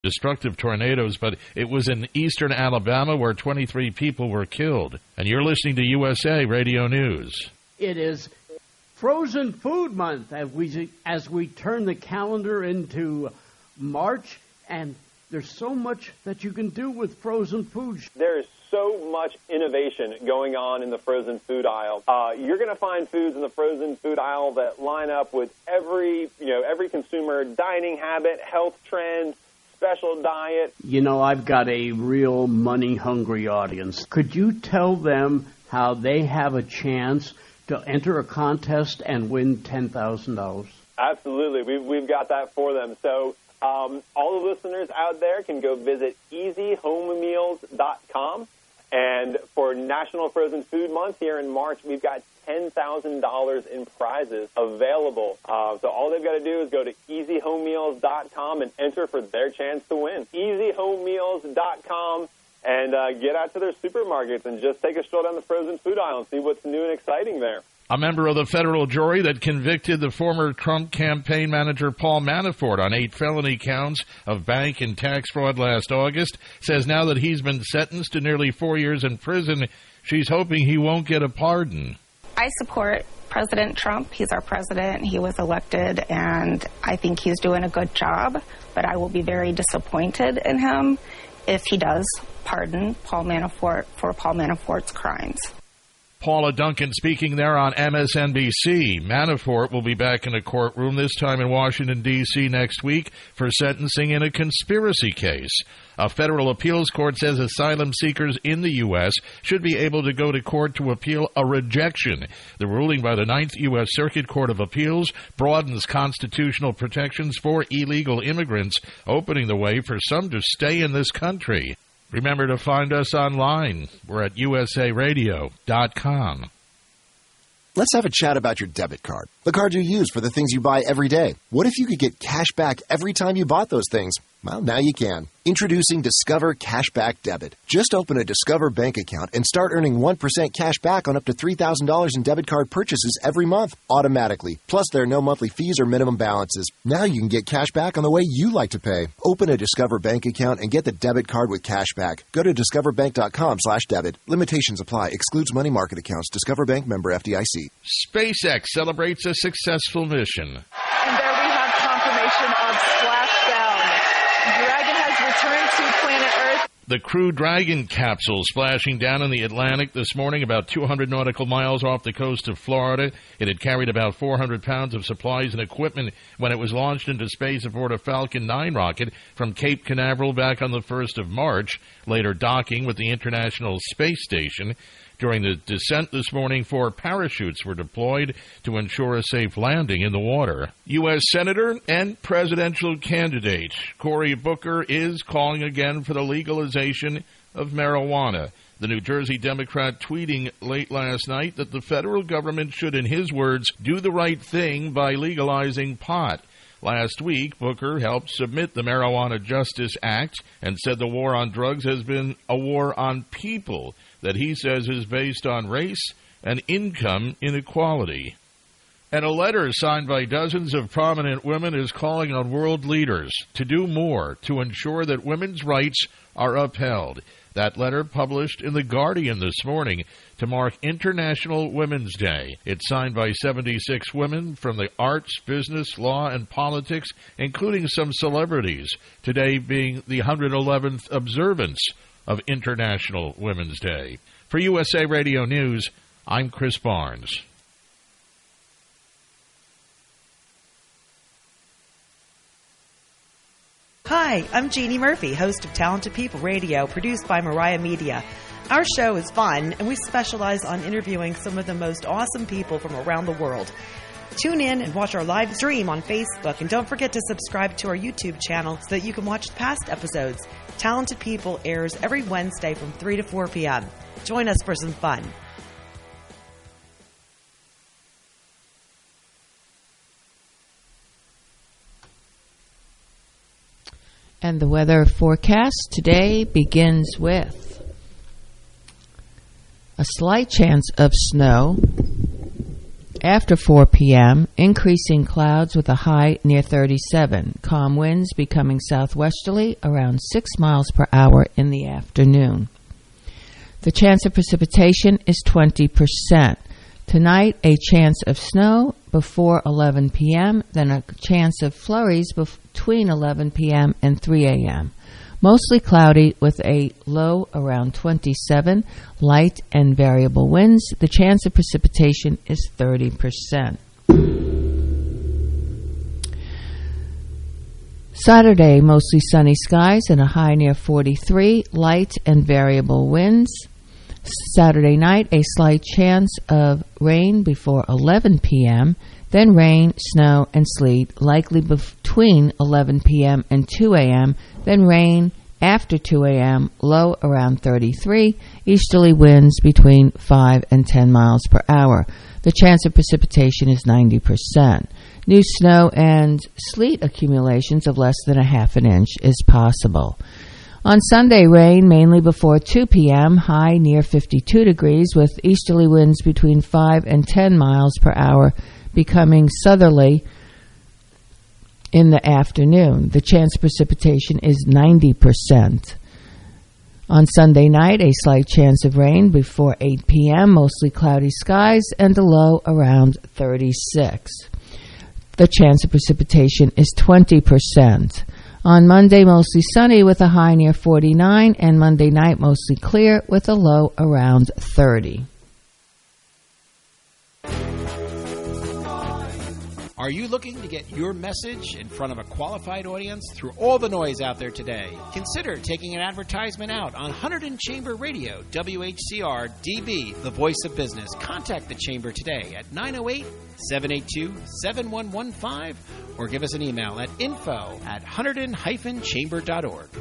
destructive tornadoes, but it was in eastern Alabama where 23 people were killed. And you're listening to USA Radio News. It is Frozen Food Month as we turn the calendar into March, and there's so much that you can do with frozen food. There is so much innovation going on in the frozen food aisle. You're going to find foods in the frozen food aisle that line up with every consumer dining habit, health trend, special diet. You know, I've got a real money-hungry audience. Could you tell them how they have a chance to enter a contest and win $10,000? Absolutely. We've got that for them. So all the listeners out there can go visit easyhomemeals.com. And for National Frozen Food Month here in March, we've got $10,000 in prizes available. So all they've got to do is go to easyhomemeals.com and enter for their chance to win. easyhomemeals.com. And get out to their supermarkets and just take a stroll down the frozen food aisle and see what's new and exciting there. A member of the federal jury that convicted the former Trump campaign manager Paul Manafort on 8 felony counts of bank and tax fraud last August says now that he's been sentenced to nearly 4 years in prison, she's hoping he won't get a pardon. I support President Trump. He's our president. He was elected, and I think he's doing a good job. But I will be very disappointed in him if he does pardon Paul Manafort for Paul Manafort's crimes. Paula Duncan speaking there on MSNBC. Manafort will be back in a courtroom, this time in Washington, D.C. next week for sentencing in a conspiracy case. A federal appeals court says asylum seekers in the U.S. should be able to go to court to appeal a rejection. The ruling by the 9th U.S. Circuit Court of Appeals broadens constitutional protections for illegal immigrants, opening the way for some to stay in this country. Remember to find us online. We're at usaradio.com. Let's have a chat about your debit card, the card you use for the things you buy every day. What if you could get cash back every time you bought those things? Well, now you can. Introducing Discover Cashback Debit. Just open a Discover bank account and start earning 1% cash back on up to $3,000 in debit card purchases every month, automatically. Plus, there are no monthly fees or minimum balances. Now you can get cash back on the way you like to pay. Open a Discover bank account and get the debit card with cash back. Go to discoverbank.com/debit. Limitations apply. Excludes money market accounts. Discover Bank, member FDIC. SpaceX celebrates a successful mission. And there we have confirmation of splashdown. Dragon has returned to planet Earth. The Crew Dragon capsule splashing down in the Atlantic this morning about 200 nautical miles off the coast of Florida. It had carried about 400 pounds of supplies and equipment when it was launched into space aboard a Falcon 9 rocket from Cape Canaveral back on the 1st of March, later docking with the International Space Station. During the descent this morning, 4 parachutes were deployed to ensure a safe landing in the water. U.S. Senator and presidential candidate Cory Booker is calling again for the legalization of marijuana. The New Jersey Democrat tweeting late last night that the federal government should, in his words, do the right thing by legalizing pot. Last week, Booker helped submit the Marijuana Justice Act and said the war on drugs has been a war on people that he says is based on race and income inequality. And a letter signed by dozens of prominent women is calling on world leaders to do more to ensure that women's rights are upheld. That letter published in The Guardian this morning to mark International Women's Day. It's signed by 76 women from the arts, business, law, and politics, including some celebrities, today being the 111th observance of International Women's Day. For USA Radio News, I'm Chris Barnes. Hi, I'm Jeannie Murphy, host of Talented People Radio, produced by Mariah Media. Our show is fun, and we specialize on interviewing some of the most awesome people from around the world. Tune in and watch our live stream on Facebook, and don't forget to subscribe to our YouTube channel so that you can watch past episodes. Talented People airs every Wednesday from 3 to 4 p.m. Join us for some fun. And the weather forecast today begins with a slight chance of snow After 4 p.m., increasing clouds with a high near 37. Calm winds becoming southwesterly around 6 miles per hour in the afternoon. The chance of precipitation is 20%. Tonight, a chance of snow before 11 p.m., then a chance of flurries between 11 p.m. and 3 a.m. Mostly cloudy with a low around 27, light and variable winds. The chance of precipitation is 30%. Saturday, mostly sunny skies and a high near 43, light and variable winds. Saturday night, a slight chance of rain before 11 p.m., then rain, snow, and sleet, likely between 11 p.m. and 2 a.m., then rain after 2 a.m., low around 33, easterly winds between 5 and 10 miles per hour. The chance of precipitation is 90%. New snow and sleet accumulations of less than a half an inch is possible. On Sunday, rain mainly before 2 p.m., high near 52 degrees, with easterly winds between 5 and 10 miles per hour, becoming southerly in the afternoon. The chance of precipitation is 90%. On Sunday night, a slight chance of rain before 8 p.m., mostly cloudy skies, and a low around 36. The chance of precipitation is 20%. On Monday, mostly sunny with a high near 49, and Monday night mostly clear with a low around 30. Are you looking to get your message in front of a qualified audience through all the noise out there today? Consider taking an advertisement out on Hunterdon Chamber Radio, WHCR DB, the voice of business. Contact the Chamber today at 908-782-7115 or give us an email at info@hunterdon-chamber.org.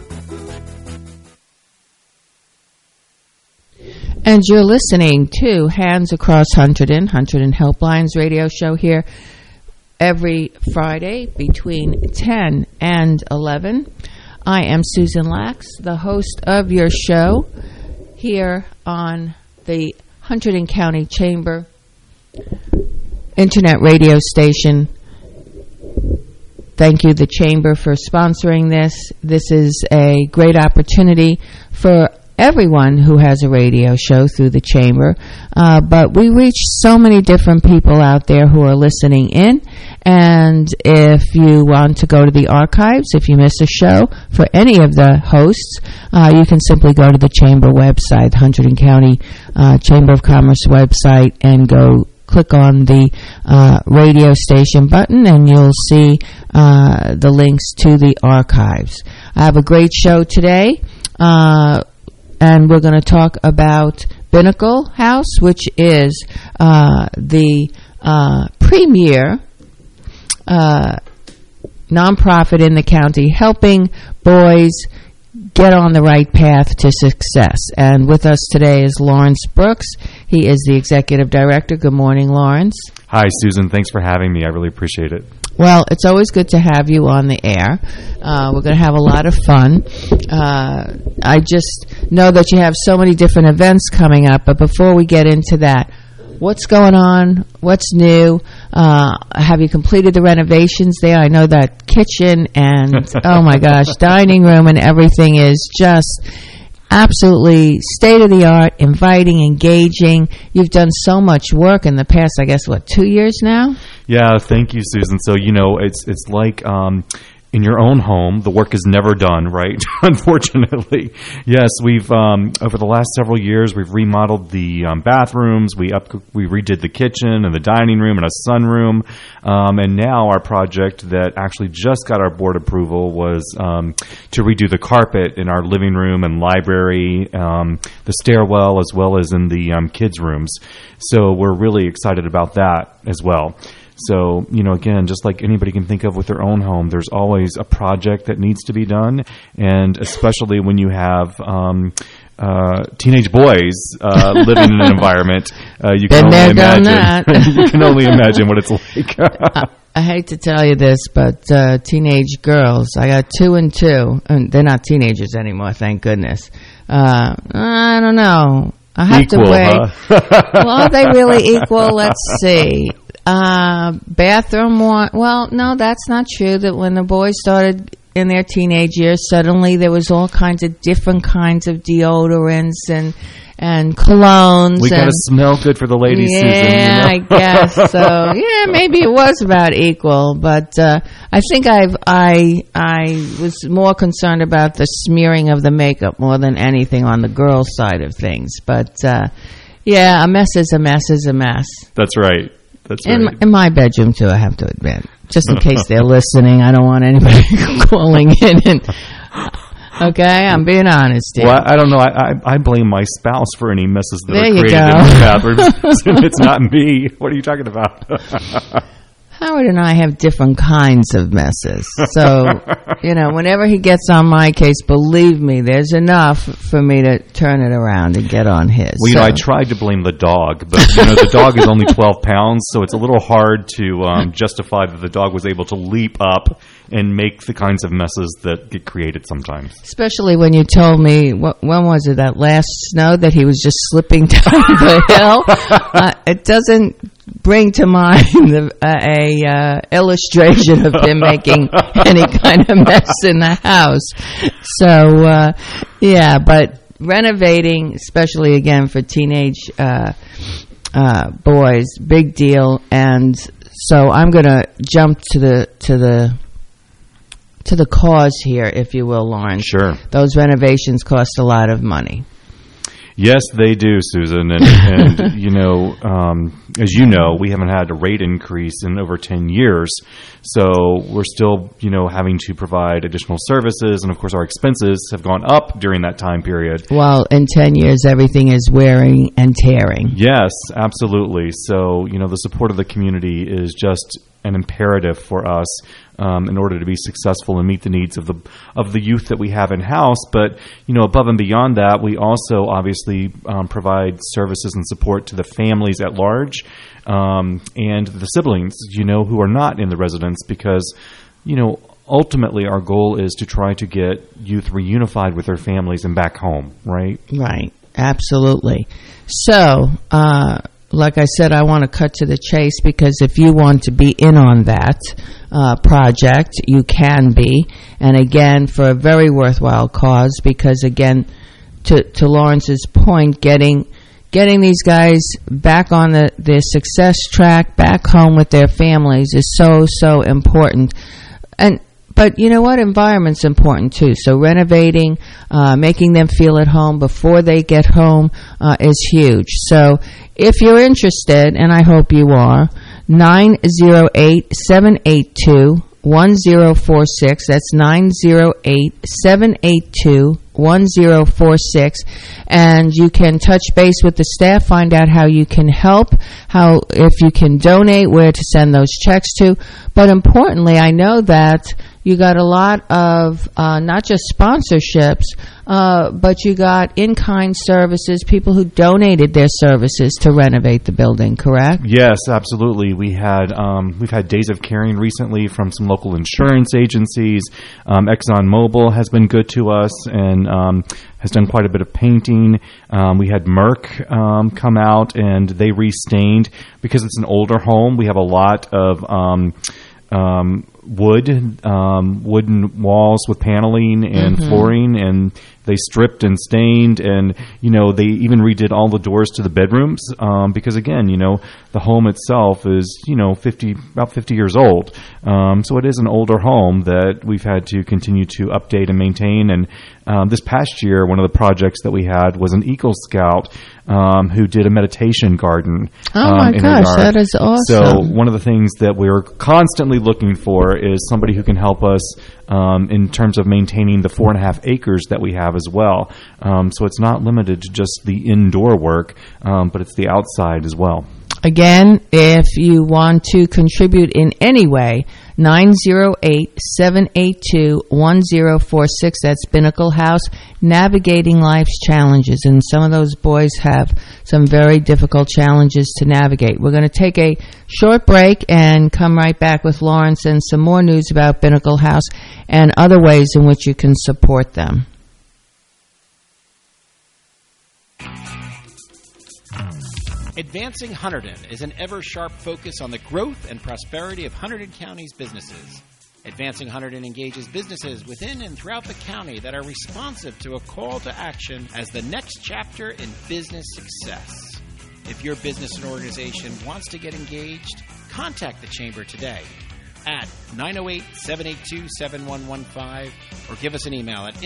And you're listening to Hands Across Hunterdon, Hunterdon Helplines radio show here every Friday between 10 and 11. I am Susan Lax, the host of your show here on the Hunterdon County Chamber Internet radio station. Thank you, the Chamber, for sponsoring this. This is a great opportunity for everyone who has a radio show through the Chamber, but we reach so many different people out there who are listening in, and if you want to go to the archives, if you miss a show for any of the hosts, you can simply go to the Chamber website, Hunterdon County Chamber of Commerce website, and go click on the radio station button, and you'll see the links to the archives. I have a great show today. And we're going to talk about Binnacle House, which is the premier nonprofit in the county helping boys get on the right path to success. And with us today is Lawrence Brooks. He is the executive director. Good morning, Lawrence. Hi, Susan. Thanks for having me. I really appreciate it. Well, it's always good to have you on the air. We're going to have a lot of fun. I just know that you have so many different events coming up, but before we get into that, what's going on? What's new? Have you completed the renovations there? I know that kitchen and, oh my gosh, dining room and everything is just absolutely state-of-the-art, inviting, engaging. You've done so much work in the past, I guess, 2 years now? Yeah, thank you, Susan. So, it's like in your own home, the work is never done, right? Unfortunately. Yes, we've over the last several years, we've remodeled the bathrooms, we redid the kitchen and the dining room and a sunroom, and now our project that actually just got our board approval was to redo the carpet in our living room and library, the stairwell, as well as in the kids' rooms. So we're really excited about that as well. So, again, just like anybody can think of with their own home, there's always a project that needs to be done, and especially when you have teenage boys living in an environment, you can only imagine. You can only imagine what it's like. I hate to tell you this, but teenage girls, I got 2 and 2, and they're not teenagers anymore, thank goodness. I don't know. I have equal, to weigh. Huh? Well, are they really equal? Let's see. Bathroom one. Well, no, that's not true. That when the boys started in their teenage years, suddenly there was all kinds of different kinds of deodorants and colognes. We gotta smell good for the ladies, yeah, Susan. You know? I guess so. Yeah, maybe it was about equal, but I think I was more concerned about the smearing of the makeup more than anything on the girls' side of things. But yeah, a mess is a mess is a mess. That's right. That's right. In my bedroom too, I have to admit. Just in case they're listening, I don't want anybody calling in and. Okay, I'm being honest here. Well, I don't know. I blame my spouse for any messes that there are created in the bathroom. It's not me. What are you talking about? Howard and I have different kinds of messes. So, whenever he gets on my case, believe me, there's enough for me to turn it around and get on his. Well, I tried to blame the dog, but, the dog is only 12 pounds, so it's a little hard to justify that the dog was able to leap up and make the kinds of messes that get created sometimes. Especially when you told me, when was it, that last snow that he was just slipping down the hill? It doesn't bring to mind a illustration of him making any kind of mess in the house. So, yeah, but renovating, especially again for teenage boys, big deal. And so I'm going to jump to the cause here, if you will, Lawrence. Sure. Those renovations cost a lot of money. Yes, they do, Susan. And as you know, we haven't had a rate increase in over 10 years. So we're still, having to provide additional services. And, of course, our expenses have gone up during that time period. Well, in 10 years, everything is wearing and tearing. Yes, absolutely. So, the support of the community is just an imperative for us in order to be successful and meet the needs of the youth that we have in house. But above and beyond that, we also obviously provide services and support to the families at large and the siblings who are not in the residence, because ultimately our goal is to try to get youth reunified with their families and back home. Right Absolutely. So like I said, I want to cut to the chase, because if you want to be in on that project, you can be. And again, for a very worthwhile cause, because again, to Lawrence's point, getting these guys back on the success track, back home with their families is so important. But you know what? Environment's important too. So renovating, making them feel at home before they get home is huge. So if you're interested, and I hope you are, 908-782-1046. That's 908-782-1046. And you can touch base with the staff, find out how you can help, if you can donate, where to send those checks to. But importantly, I know that you got a lot of not just sponsorships, but you got in-kind services, people who donated their services to renovate the building, correct? Yes, absolutely. We've had Days of Caring recently from some local insurance agencies. ExxonMobil has been good to us and has done quite a bit of painting. We had Merck come out, and they restained. Because it's an older home, we have a lot of wooden walls with paneling and flooring, and they stripped and stained, and they even redid all the doors to the bedrooms because again, the home itself is about 50 years old, so it is an older home that we've had to continue to update and maintain. And this past year, one of the projects that we had was an Eagle Scout who did a meditation garden. Oh my gosh, that is awesome. So one of the things that we're constantly looking for is somebody who can help us in terms of maintaining the 4.5 acres that we have as well. So it's not limited to just the indoor work, but it's the outside as well. Again, if you want to contribute in any way, 908-782-1046. That's Binnacle House, navigating life's challenges. And some of those boys have some very difficult challenges to navigate. We're going to take a short break and come right back with Lawrence and some more news about Binnacle House and other ways in which you can support them. Advancing Hunterdon is an ever-sharp focus on the growth and prosperity of Hunterdon County's businesses. Advancing Hunterdon engages businesses within and throughout the county that are responsive to a call to action as the next chapter in business success. If your business and organization wants to get engaged, contact the Chamber today at 908-782-7115 or give us an email at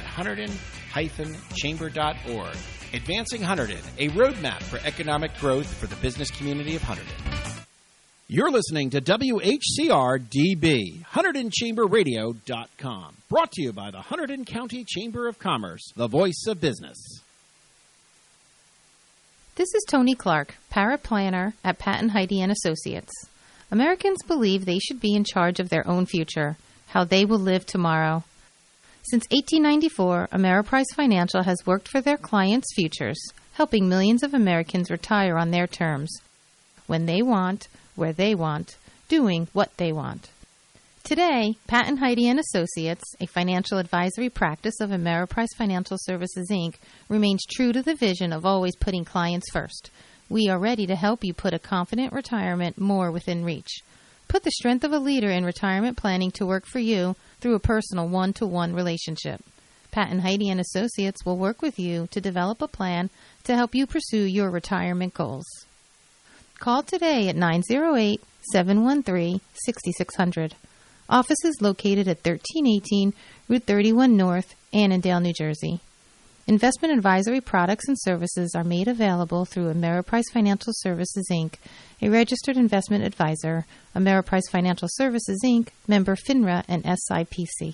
info@hunterdon-chamber.org. Advancing Hunterdon, a roadmap for economic growth for the business community of Hunterdon. You're listening to WHCR-DB, HunterdonChamberRadio.com, brought to you by the Hunterdon County Chamber of Commerce, the voice of business. This is Tony Clark, paraplanner at Patton Heidi & Associates. Americans believe they should be in charge of their own future, how they will live tomorrow. Since 1894, Ameriprise Financial has worked for their clients' futures, helping millions of Americans retire on their terms, when they want, where they want, doing what they want. Today, Patton Heidi & Associates, a financial advisory practice of Ameriprise Financial Services, Inc., remains true to the vision of always putting clients first. We are ready to help you put a confident retirement more within reach. Put the strength of a leader in retirement planning to work for you through a personal one-to-one relationship. Patton Heidi & Associates will work with you to develop a plan to help you pursue your retirement goals. Call today at 908-713-6600. Office is located at 1318 Route 31 North, Annandale, New Jersey. Investment advisory products and services are made available through Ameriprise Financial Services, Inc., a registered investment advisor, Ameriprise Financial Services, Inc., member FINRA and SIPC.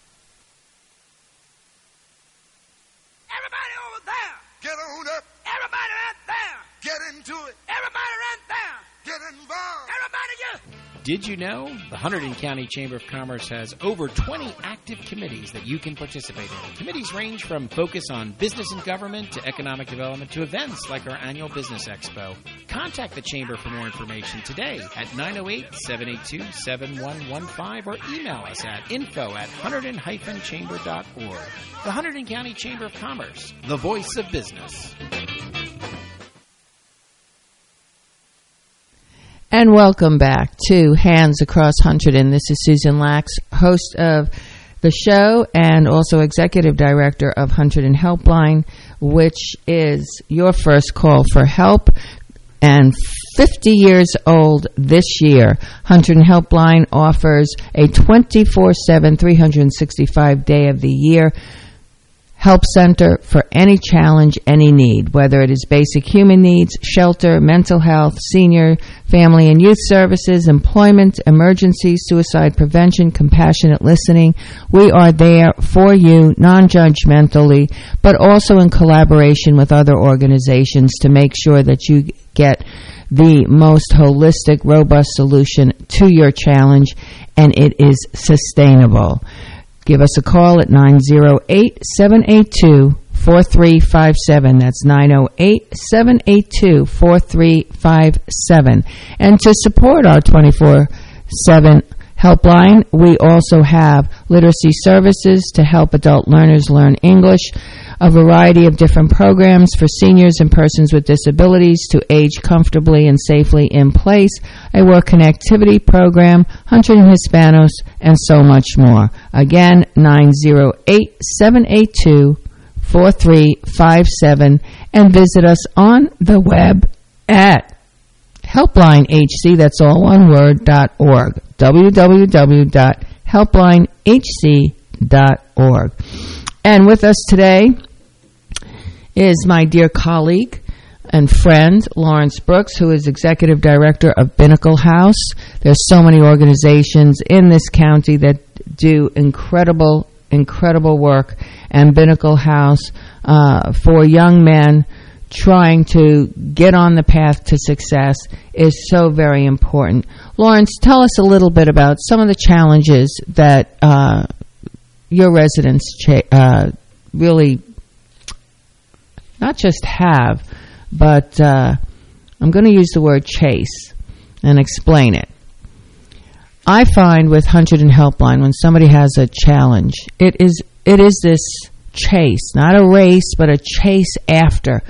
Everybody over there, get on up. Everybody right there, get into it. Everybody right there, get involved. Everybody get. Did you know the Hunterdon County Chamber of Commerce has over 20 active committees that you can participate in? Committees range from focus on business and government to economic development to events like our annual Business Expo. Contact the Chamber for more information today at 908-782-7115 or email us at info@hunterdon-chamber.org. The Hunterdon County Chamber of Commerce, the voice of business. And welcome back to Hands Across Hunterdon. This is Susan Lax, host of the show and also executive director of Hunterdon Helpline, which is your first call for help. And 50 years old this year, Hunterdon Helpline offers a 24/7, 365 day of the year help center for any challenge, any need, whether it is basic human needs, shelter, mental health, senior, family and youth services, employment, emergency, suicide prevention, compassionate listening. We are there for you non-judgmentally, but also in collaboration with other organizations to make sure that you get the most holistic, robust solution to your challenge, and it is sustainable. Give us a call at 908-782-4357. That's 908-782-4357. And to support our 24/7 helpline, we also have literacy services to help adult learners learn English, a variety of different programs for seniors and persons with disabilities to age comfortably and safely in place, a work connectivity program, Hunterdon Hispanos, and so much more. Again, 908-782-4357, and visit us on the web at HelplineHC, that's all one word, .org, www.helplinehc.org. And with us today is my dear colleague and friend, Lawrence Brooks, who is Executive Director of Binnacle House. There's so many organizations in this county that do incredible work, and Binnacle House for young men trying to get on the path to success is so very important. Lawrence, tell us a little bit about some of the challenges that your residents really not just have, but I'm going to use the word chase and explain it. I find with Hunterdon Helpline, when somebody has a challenge, it is this chase, not a race, but a chase after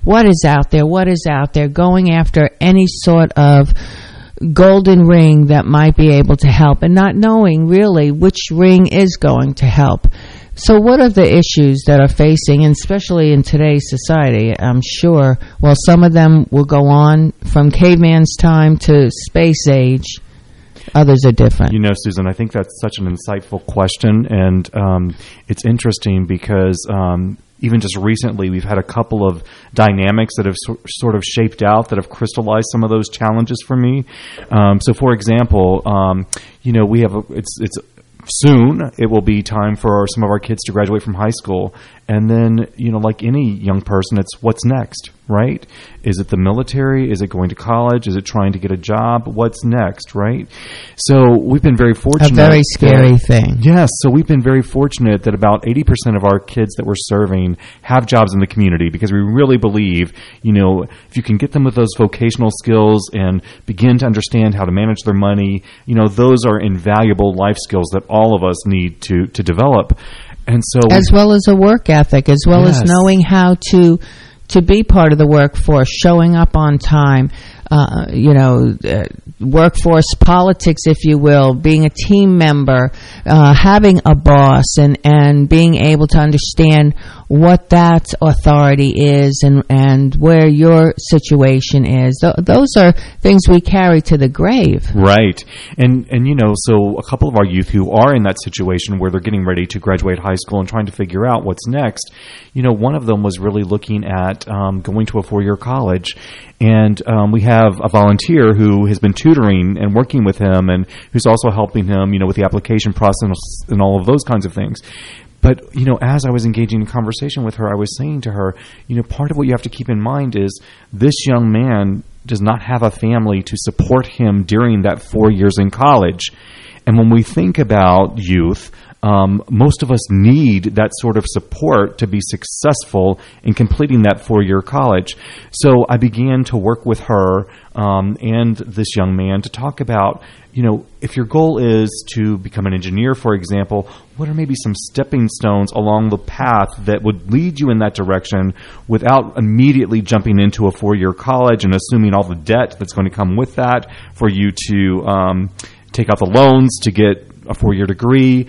what is out there, going after any sort of golden ring that might be able to help, and not knowing really which ring is going to help. So what are the issues that are facing, and especially in today's society? I'm sure, well, some of them will go on from caveman's time to space age. Others are different. You know, Susan, I think that's such an insightful question, and it's interesting because even just recently we've had a couple of dynamics that have sort of shaped out, that have crystallized some of those challenges for me. So, for example, you know, we have it's soon it will be time for some of our kids to graduate from high school, and then, you know, like any young person, it's what's next, right? Is it the military? Is it going to college? Is it trying to get a job? What's next, right? So we've been very fortunate. A very scary thing. Yes, so we've been very fortunate that about 80% of our kids that we're serving have jobs in the community, because we really believe, you know, if you can get them with those vocational skills and begin to understand how to manage their money, you know, those are invaluable life skills that all of us need to develop. And so, as well as a work ethic, as well as knowing how to be part of the workforce, showing up on time, workforce politics, if you will, being a team member, having a boss, and being able to understand what that authority is and where your situation is. Those are things we carry to the grave. Right. And you know, so a couple of our youth who are in that situation where they're getting ready to graduate high school and trying to figure out what's next, you know, one of them was really looking at going to a 4-year college. And we have a volunteer who has been tutoring and working with him, and who's also helping him, you know, with the application process and all of those kinds of things. But, you know, as I was engaging in conversation with her, I was saying to her, you know, part of what you have to keep in mind is this young man does not have a family to support him during that 4 years in college. And when we think about youth, most of us need that sort of support to be successful in completing that 4-year college. So I began to work with her and this young man to talk about, you know, if your goal is to become an engineer, for example, what are maybe some stepping stones along the path that would lead you in that direction without immediately jumping into a 4-year college and assuming all the debt that's going to come with that for you to take out the loans to get a 4-year degree.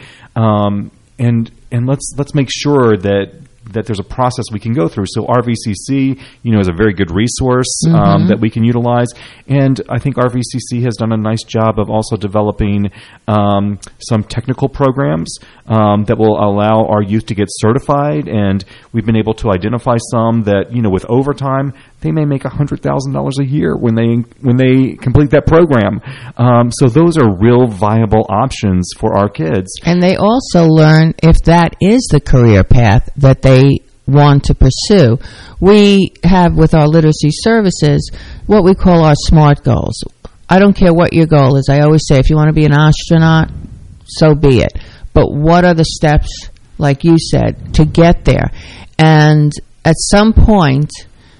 And let's make sure that there's a process we can go through. So RVCC, you know, is a very good resource that we can utilize. And I think RVCC has done a nice job of also developing some technical programs that will allow our youth to get certified. And we've been able to identify some that, you know, with overtime, they may make $100,000 a year when they complete that program. So those are real viable options for our kids. And they also learn if that is the career path that they want to pursue. We have with our literacy services what we call our SMART goals. I don't care what your goal is. I always say if you want to be an astronaut, so be it. But what are the steps, like you said, to get there? And at some point,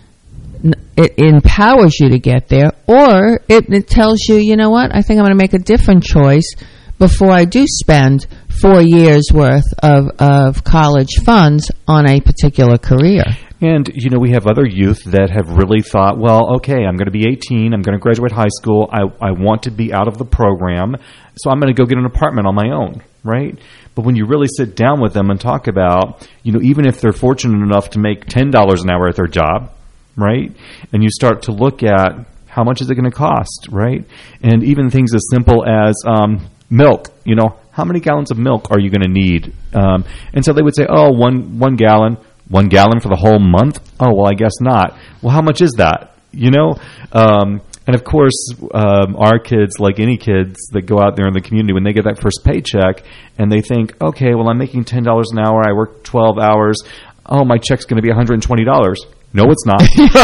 it empowers you to get there, or it tells you, you know what, I think I'm going to make a different choice before I do spend 4 years worth of college funds on a particular career. And, you know, we have other youth that have really thought, well, okay, I'm going to be 18, I'm going to graduate high school, I want to be out of the program, so I'm going to go get an apartment on my own, right? But when you really sit down with them and talk about, you know, even if they're fortunate enough to make $10 an hour at their job, right? And you start to look at how much is it going to cost, right? And even things as simple as milk, you know, how many gallons of milk are you going to need? And so they would say, oh, one gallon. 1 gallon for the whole month? Oh, well, I guess not. Well, how much is that? You know? And of course, our kids, like any kids that go out there in the community, when they get that first paycheck and they think, okay, well, I'm making $10 an hour, I work 12 hours, oh, my check's going to be $120. No, it's not.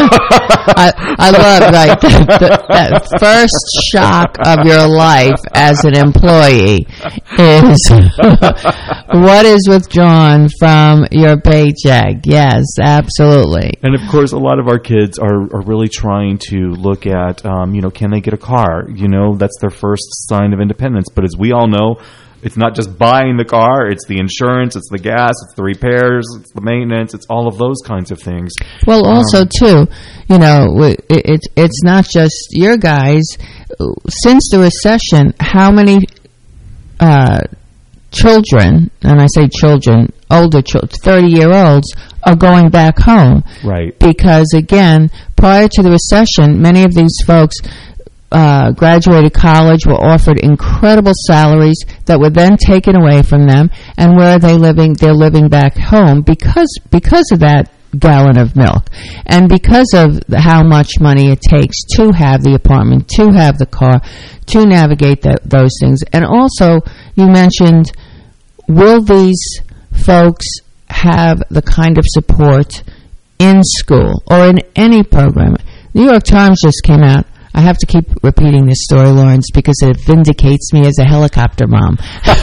I love that first shock of your life as an employee is what is withdrawn from your paycheck. Yes, absolutely. And of course, a lot of our kids are really trying to look at, you know, can they get a car? You know, that's their first sign of independence. But as we all know, It's not just buying the car. It's the insurance. It's the gas. It's the repairs. It's the maintenance. It's all of those kinds of things. Well, also, too, it's not just your guys. Since the recession, how many children, and I say children, older children, 30-year-olds, are going back home? Right. Because, again, prior to the recession, many of these folks graduated college, were offered incredible salaries that were then taken away from them, and where are they living? They're living back home because of that gallon of milk, and because of how much money it takes to have the apartment, to have the car, to navigate those things. And also, you mentioned, will these folks have the kind of support in school or in any program? New York Times just came out. I have to keep repeating this story, Lawrence, because it vindicates me as a helicopter mom.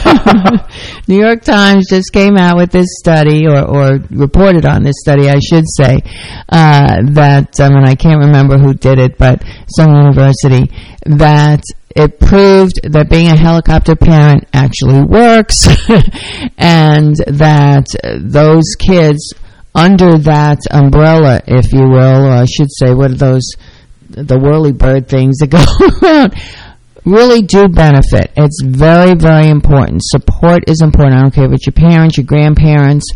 New York Times just came out with this study, or reported on this study, I should say, that, and I can't remember who did it, but some university, that it proved that being a helicopter parent actually works, and that those kids under that umbrella, if you will, or I should say, what are those, the whirly-bird things that go around, really do benefit. It's very, very important. Support is important. I don't care if it's your parents, your grandparents,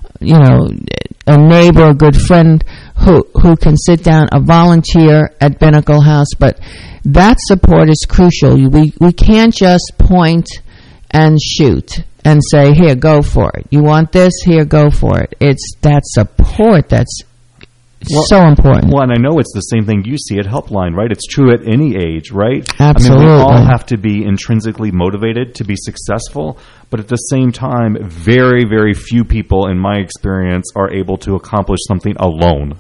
a neighbor, a good friend who can sit down, a volunteer at Binnacle House, but that support is crucial. We can't just point and shoot and say, here, go for it. You want this? Here, go for it. It's that support that's so important. Well, and I know it's the same thing you see at Helpline, right? It's true at any age, right? Absolutely. I mean, we all have to be intrinsically motivated to be successful, but at the same time, very, very few people, in my experience, are able to accomplish something alone.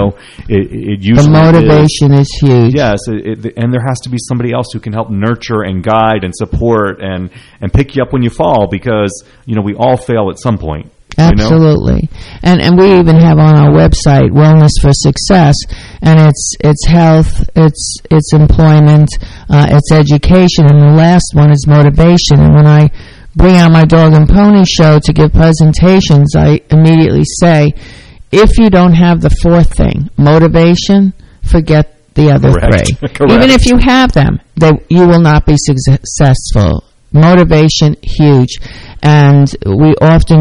It usually the motivation is huge. Yes, and there has to be somebody else who can help nurture and guide and support and pick you up when you fall, because we all fail at some point. Absolutely. And we even have on our website Wellness for Success, and it's health, it's employment, it's education, and the last one is motivation. And when I bring out my dog and pony show to give presentations, I immediately say, if you don't have the fourth thing, motivation, forget the other three. Correct. Even if you have them, you will not be successful. Motivation, huge. And we often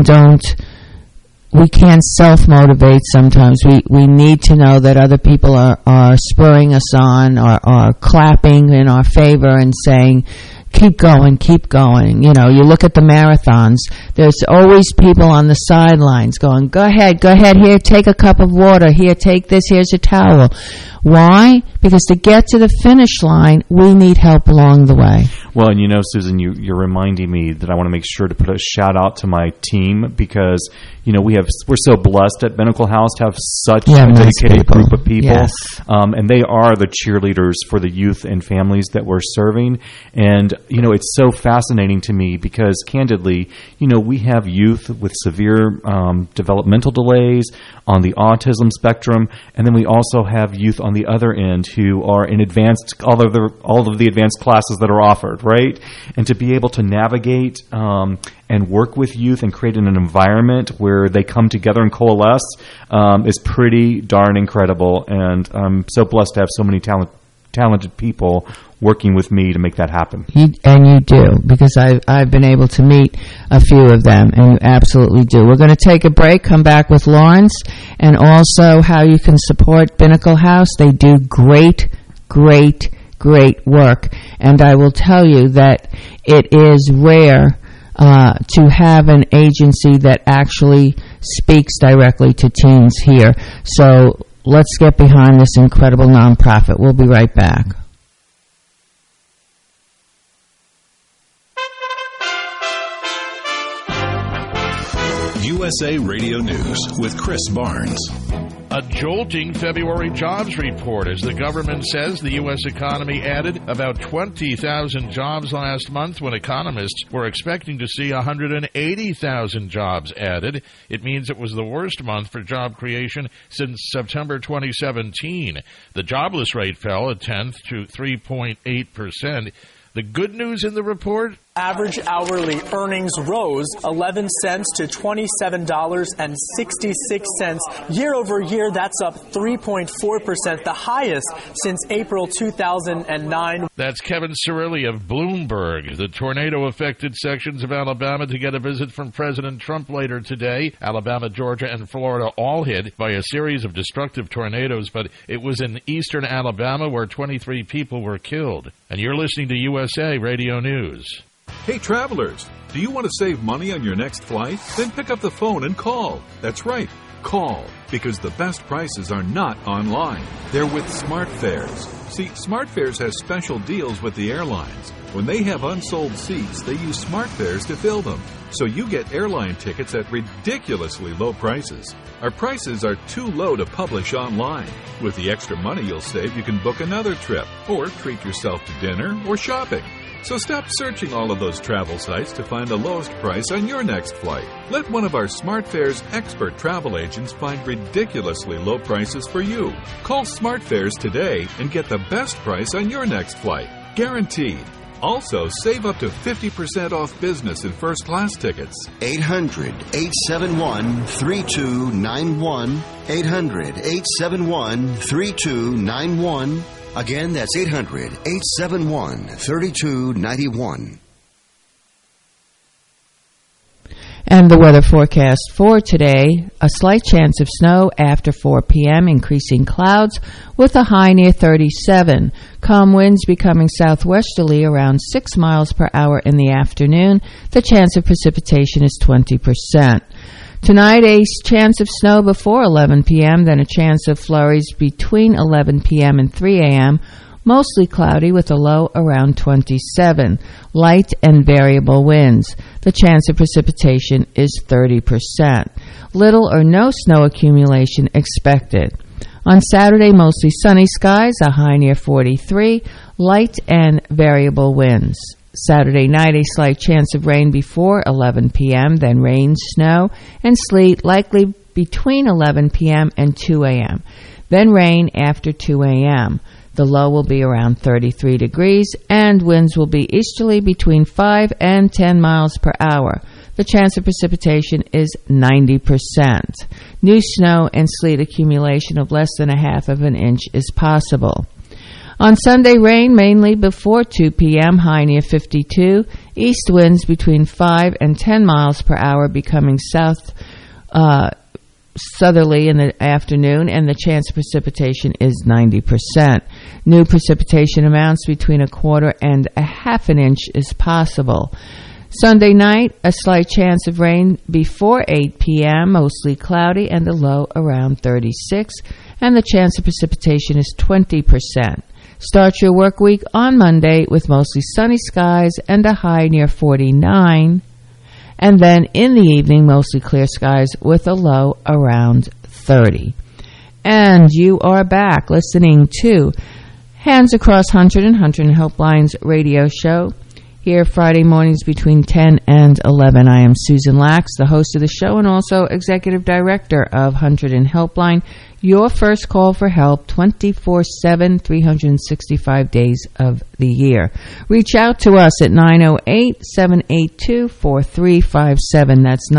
we can't self-motivate sometimes. We need to know that other people are spurring us on, are clapping in our favor and saying, keep going, keep going. You look at the marathons, there's always people on the sidelines going, go ahead, here, take a cup of water, here, take this, here's a towel. Why? Because to get to the finish line, we need help along the way. Well, and Susan, you're reminding me that I want to make sure to put a shout out to my team, because we're so blessed at Binnacle House to have such a dedicated group of people, yes. And they are the cheerleaders for the youth and families that we're serving. And it's so fascinating to me because, candidly, we have youth with severe developmental delays on the autism spectrum, and then we also have youth on the other end who are in all of the advanced classes that are offered, right? And to be able to navigate and work with youth and create an environment where they come together and coalesce is pretty darn incredible. And I'm so blessed to have so many talented people working with me to make that happen. And you do, because I've been able to meet a few of them, and you absolutely do. We're going to take a break, come back with Lawrence, and also how you can support Binnacle House. They do great work, and I will tell you that it is rare to have an agency that actually speaks directly to teens here. So let's get behind this incredible nonprofit. We'll be right back. USA Radio News with Chris Barnes. A jolting February jobs report as the government says the U.S. economy added about 20,000 jobs last month when economists were expecting to see 180,000 jobs added. It means it was the worst month for job creation since September 2017. The jobless rate fell a tenth to 3.8%. The good news in the report? Average hourly earnings rose 11 cents to $27.66. Year over year, that's up 3.4%, the highest since April 2009. That's Kevin Cirilli of Bloomberg. The tornado-affected sections of Alabama to get a visit from President Trump later today. Alabama, Georgia, and Florida all hit by a series of destructive tornadoes, but it was in eastern Alabama where 23 people were killed. And you're listening to USA Radio News. Hey, travelers, do you want to save money on your next flight? Then pick up the phone and call. That's right, call, because the best prices are not online. They're with SmartFares. See, SmartFares has special deals with the airlines. When they have unsold seats, they use SmartFares to fill them. So you get airline tickets at ridiculously low prices. Our prices are too low to publish online. With the extra money you'll save, you can book another trip or treat yourself to dinner or shopping. So stop searching all of those travel sites to find the lowest price on your next flight. Let one of our SmartFares expert travel agents find ridiculously low prices for you. Call SmartFares today and get the best price on your next flight. Guaranteed. Also, save up to 50% off business and first-class tickets. 800-871-3291. 800-871-3291. Again, that's 800-871-3291. And the weather forecast for today, a slight chance of snow after 4 p.m., increasing clouds with a high near 37. Calm winds becoming southwesterly around 6 miles per hour in the afternoon. The chance of precipitation is 20%. Tonight, a chance of snow before 11 p.m., then a chance of flurries between 11 p.m. and 3 a.m., mostly cloudy with a low around 27. Light and variable winds. The chance of precipitation is 30%. Little or no snow accumulation expected. On Saturday, mostly sunny skies, a high near 43. Light and variable winds. Saturday night, a slight chance of rain before 11 p.m., then rain, snow, and sleet likely between 11 p.m. and 2 a.m., then rain after 2 a.m. The low will be around 33 degrees, and winds will be easterly between 5 and 10 miles per hour. The chance of precipitation is 90%. New snow and sleet accumulation of less than a half of an inch is possible. On Sunday, rain mainly before 2 p.m., high near 52. East winds between 5 and 10 miles per hour becoming southerly in the afternoon, and the chance of precipitation is 90%. New precipitation amounts between a quarter and a half an inch is possible. Sunday night, a slight chance of rain before 8 p.m., mostly cloudy, and a low around 36, and the chance of precipitation is 20%. Start your work week on Monday with mostly sunny skies and a high near 49. And then in the evening, mostly clear skies with a low around 30. And you are back listening to Hands Across Hunterdon and Hunterdon Helpline's radio show. Here Friday mornings between 10 and 11. I am Susan Lax, the host of the show and also executive director of Hunterdon Helpline. Your first call for help 24/7, 365 days of the year. Reach out to us at 908-782-4357. That's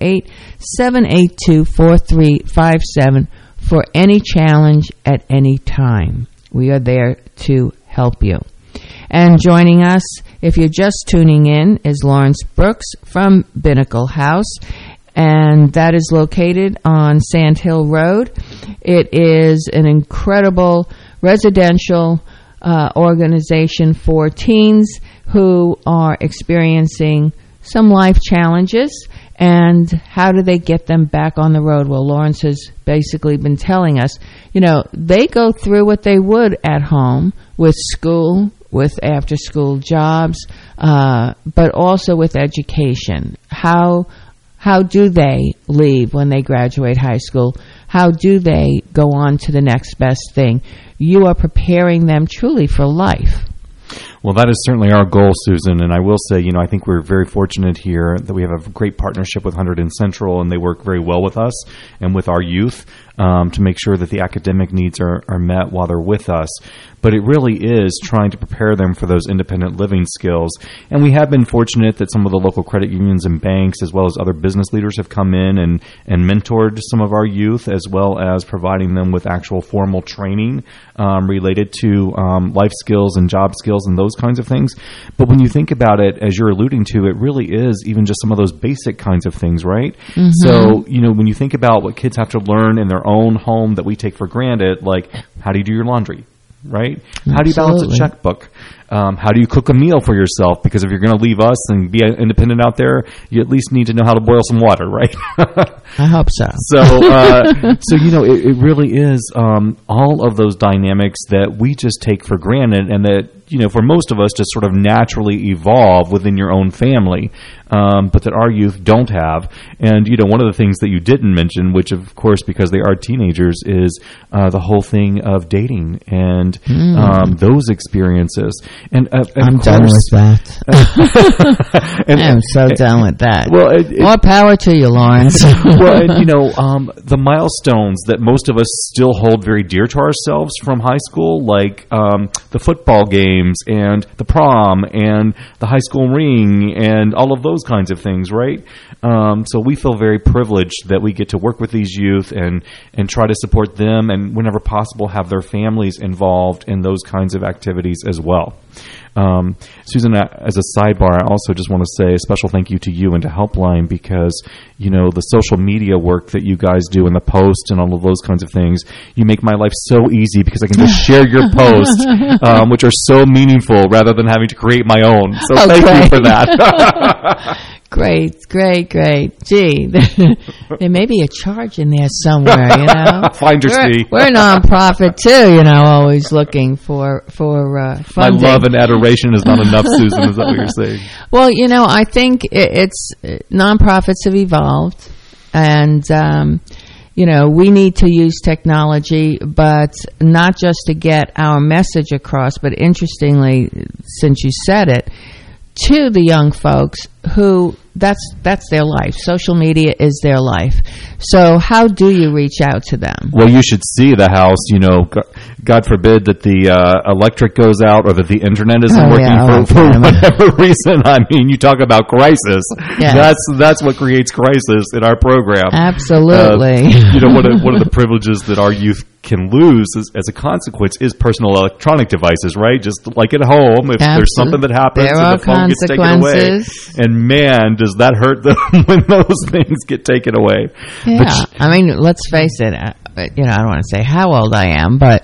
908-782-4357 for any challenge at any time. We are there to help you. And joining us, if you're just tuning in, is Lawrence Brooks from Binnacle House, and that is located on Sand Hill Road. It is an incredible residential organization for teens who are experiencing some life challenges. And how do they get them back on the road? Well, Lawrence has basically been telling us, you know, they go through what they would at home with school, with after-school jobs, but also with education. How do they leave when they graduate high school? How do they go on to the next best thing? You are preparing them truly for life. Well, that is certainly our goal, Susan, and I will say, you know, I think we're very fortunate here that we have a great partnership with Hunterdon Central, and they work very well with us and with our youth. to make sure that the academic needs are met while they're with us. But it really is trying to prepare them for those independent living skills. And we have been fortunate that some of the local credit unions and banks, as well as other business leaders, have come in and mentored some of our youth, as well as providing them with actual formal training related to life skills and job skills and those kinds of things. But when you think about it, as you're alluding to, it really is even just some of those basic kinds of things, right? Mm-hmm. So, when you think about what kids have to learn in their own home that we take for granted, like how do you do your laundry? Right? How do you balance a checkbook? How do you cook a meal for yourself? Because if you're going to leave us and be independent out there, you at least need to know how to boil some water, right? I hope so. So it really is all of those dynamics that we just take for granted, and that for most of us just sort of naturally evolve within your own family, but that our youth don't have. And one of the things that you didn't mention, which of course because they are teenagers, is the whole thing of dating and those experiences. And I'm done with that. I'm so done with that. Well, more power to you, Lawrence. Well, and the milestones that most of us still hold very dear to ourselves from high school, like the football games and the prom and the high school ring and all of those kinds of things, right? So we feel very privileged that we get to work with these youth and try to support them, and whenever possible have their families involved in those kinds of activities as well. Susan, as a sidebar, I also just want to say a special thank you to you and to Helpline, because the social media work that you guys do in the post and all of those kinds of things, you make my life so easy because I can just share your posts, which are so meaningful, rather than having to create my own. So thank you for that. Great. Gee, there may be a charge in there somewhere, Finder's fee. We're a nonprofit too, always looking for funding. My love and adoration is not enough, Susan. Is that what you're saying? Well, I think it's nonprofits have evolved, and we need to use technology, but not just to get our message across, but interestingly, since you said it, to the young folks who that's their life. Social media is their life. So how do you reach out to them? Well, you should see the house. God forbid that the electric goes out or that the internet isn't working for whatever reason. I mean, you talk about crisis. Yes. That's what creates crisis in our program. Absolutely. One of the privileges that our youth can lose as a consequence is personal electronic devices, right? Just like at home, if there's something that happens and the phone gets taken away, and man, does that hurt them when those things get taken away. Yeah, I mean, let's face it, I don't want to say how old I am, but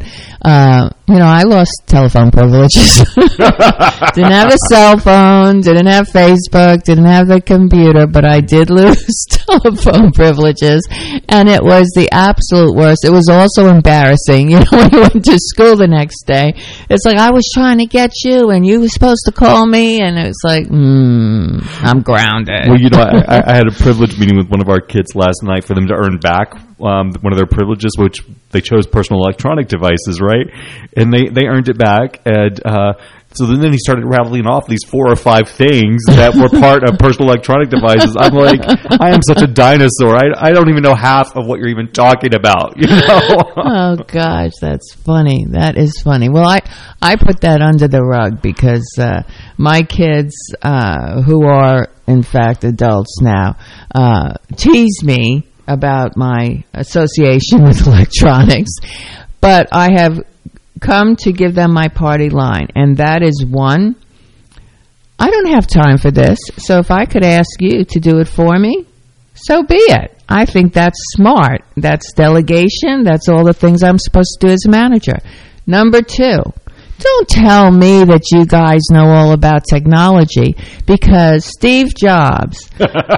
I lost telephone privileges. Didn't have a cell phone, didn't have Facebook, didn't have the computer, but I did lose telephone privileges, and it was the absolute worst. It was also embarrassing, when you went to school the next day. It's like, I was trying to get you, and you were supposed to call me, and it was like, I'm grounded. Well, I had a privilege meeting with one of our kids last night for them to earn back one of their privileges, which they chose personal electronic devices, right? And they earned it back, and so then he started rattling off these 4 or 5 things that were part of personal electronic devices. I'm like, I am such a dinosaur. I don't even know half of what you're even talking about. Oh gosh, that's funny. That is funny. Well, I put that under the rug because my kids, who are in fact adults now, tease me about my association with electronics, but I have come to give them my party line, and that is, 1, I don't have time for this, so if I could ask you to do it for me, so be it. I think that's smart. That's delegation. That's all the things I'm supposed to do as a manager. Number 2, don't tell me that you guys know all about technology, because Steve Jobs,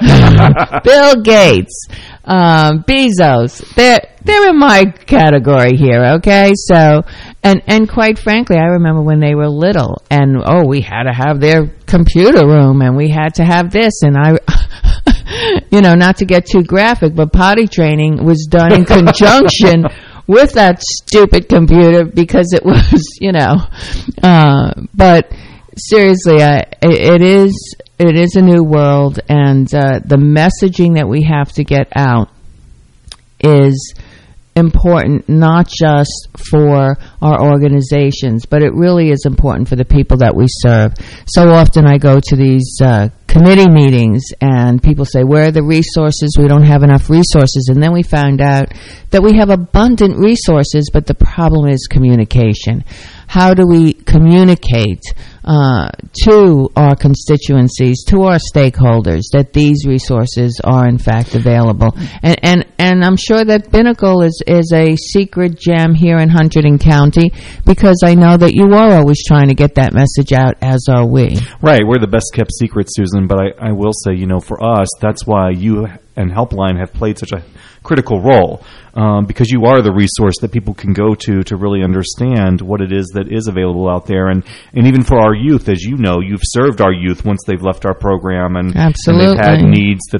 Bill Gates, Bezos, they're in my category here, okay? So, and quite frankly, I remember when they were little, and we had to have their computer room, and we had to have this, and not to get too graphic, but potty training was done in conjunction with that stupid computer, because it was, but seriously, it is a new world, and the messaging that we have to get out is important not just for our organizations, but it really is important for the people that we serve. So often I go to these committee meetings and people say, where are the resources? We don't have enough resources. And then we found out that we have abundant resources, but the problem is communication. How do we communicate to our constituencies, to our stakeholders, that these resources are in fact available? And I'm sure that Binnacle is a secret gem here in Hunterdon County, because I know that you are always trying to get that message out, as are we. Right, we're the best kept secret, Susan, but I will say, for us, that's why you and Helpline have played such a critical role, because you are the resource that people can go to really understand what it is that is available out there. And even for our youth, as you know, you've served our youth once they've left our program, and absolutely, and they've had needs that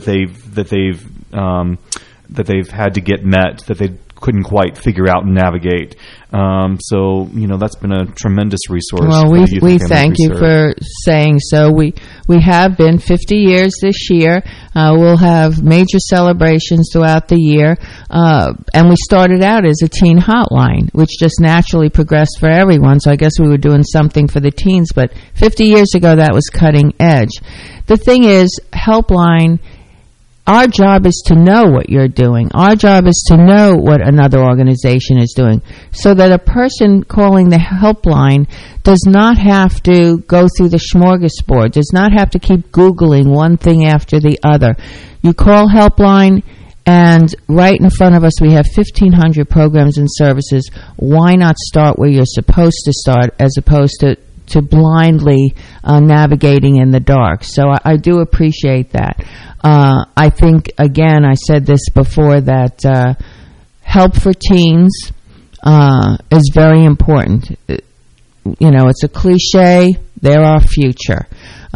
they've had to get met, that they couldn't quite figure out and navigate. So that's been a tremendous resource. Well, we thank you for saying so. We have been 50 years this year. We'll have major celebrations throughout the year. And we started out as a teen hotline, which just naturally progressed for everyone. So I guess we were doing something for the teens. But 50 years ago, that was cutting edge. The thing is, Helpline, our job is to know what you're doing. Our job is to know what another organization is doing, so that a person calling the helpline does not have to go through the smorgasbord, does not have to keep Googling one thing after the other. You call Helpline, and right in front of us we have 1,500 programs and services. Why not start where you're supposed to start, as opposed to blindly navigating in the dark? So I do appreciate that. I think, again, I said this before, that help for teens is very important. It's a cliche. They're our future.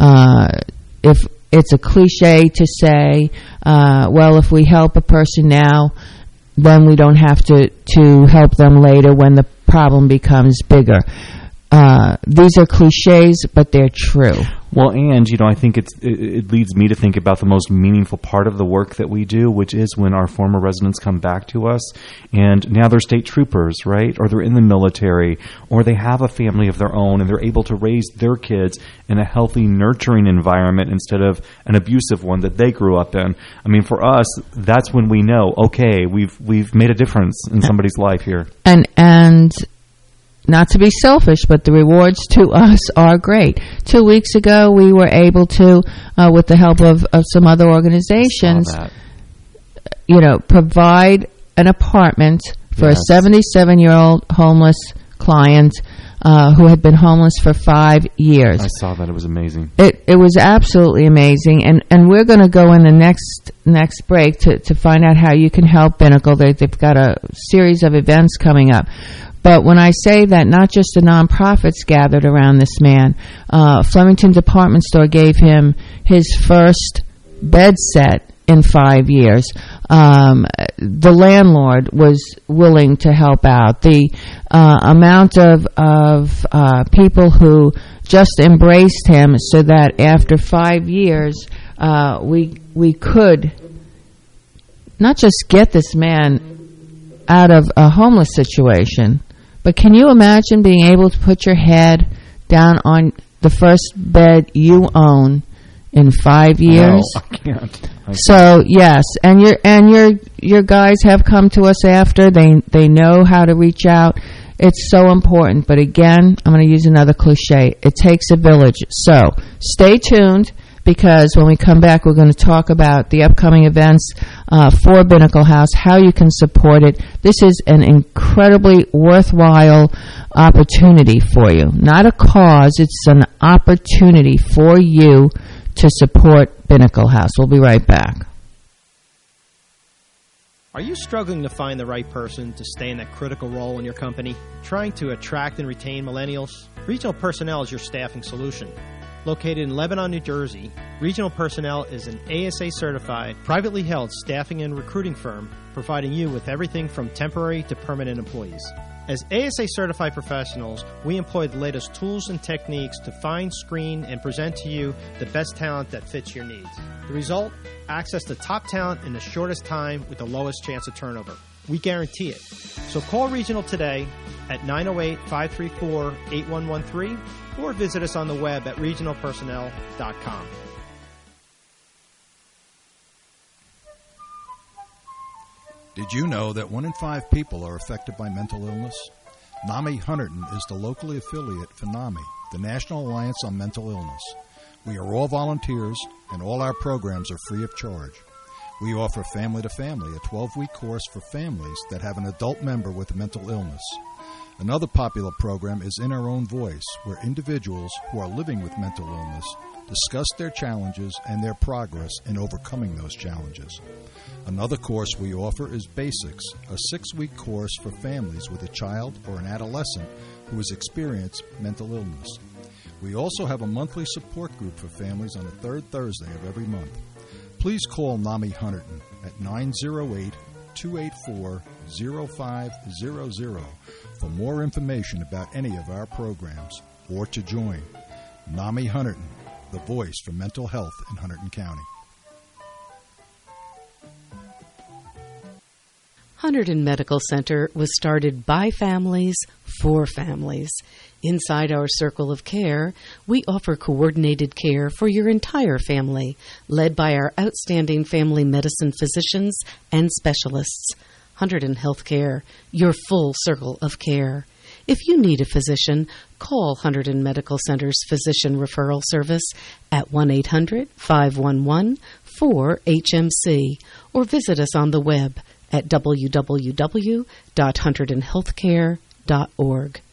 If it's a cliche to say, well, if we help a person now, then we don't have to help them later when the problem becomes bigger. These are cliches, but they're true. Well, and, I think it leads me to think about the most meaningful part of the work that we do, which is when our former residents come back to us, and now they're state troopers, right? Or they're in the military, or they have a family of their own, and they're able to raise their kids in a healthy, nurturing environment instead of an abusive one that they grew up in. I mean, for us, that's when we know, okay, we've made a difference in somebody's life here. And not to be selfish, but the rewards to us are great. 2 weeks ago, we were able to, with the help of some other organizations, provide an apartment for a 77-year-old homeless client who had been homeless for 5 years. I saw that. It was amazing. It was absolutely amazing. And we're going to go in the next break to find out how you can help Binnacle. They've got a series of events coming up. But when I say that, not just the nonprofits gathered around this man. Flemington Department Store gave him his first bed set in 5 years. The landlord was willing to help out. The amount of people who just embraced him, so that after 5 years, we could not just get this man out of a homeless situation, but can you imagine being able to put your head down on the first bed you own in 5 years? No, I can't. So yes, and your guys have come to us after. They know how to reach out. It's so important. But again, I'm going to use another cliche. It takes a village. So stay tuned, because when we come back, we're going to talk about the upcoming events for Binnacle House, how you can support it. This is an incredibly worthwhile opportunity for you. Not a cause, it's an opportunity for you to support Binnacle House. We'll be right back. Are you struggling to find the right person to stay in that critical role in your company? Trying to attract and retain millennials? Regional Personnel is your staffing solution. Located in Lebanon, New Jersey, Regional Personnel is an ASA-certified, privately held staffing and recruiting firm providing you with everything from temporary to permanent employees. As ASA certified professionals, we employ the latest tools and techniques to find, screen, and present to you the best talent that fits your needs. The result? Access to top talent in the shortest time with the lowest chance of turnover. We guarantee it. So call Regional today at 908-534-8113 or visit us on the web at regionalpersonnel.com. Did you know that 1 in 5 people are affected by mental illness? NAMI Hunterdon is the locally affiliate for NAMI, the National Alliance on Mental Illness. We are all volunteers, and all our programs are free of charge. We offer Family to Family, a 12-week course for families that have an adult member with a mental illness. Another popular program is In Our Own Voice, where individuals who are living with mental illness discuss their challenges and their progress in overcoming those challenges. Another course we offer is Basics, a 6-week course for families with a child or an adolescent who has experienced mental illness. We also have a monthly support group for families on the third Thursday of every month. Please call NAMI Hunterdon at 908-284-0500 for more information about any of our programs or to join. NAMI Hunterdon, the voice for mental health in Hunterdon County. Hunterdon Medical Center was started by families for families. Inside our circle of care, we offer coordinated care for your entire family, led by our outstanding family medicine physicians and specialists. Hunterdon Healthcare, your full circle of care. If you need a physician, call Hunterdon Medical Center's Physician Referral Service at 1-800-511-4HMC or visit us on the web at www.hunterdonhealthcare.org.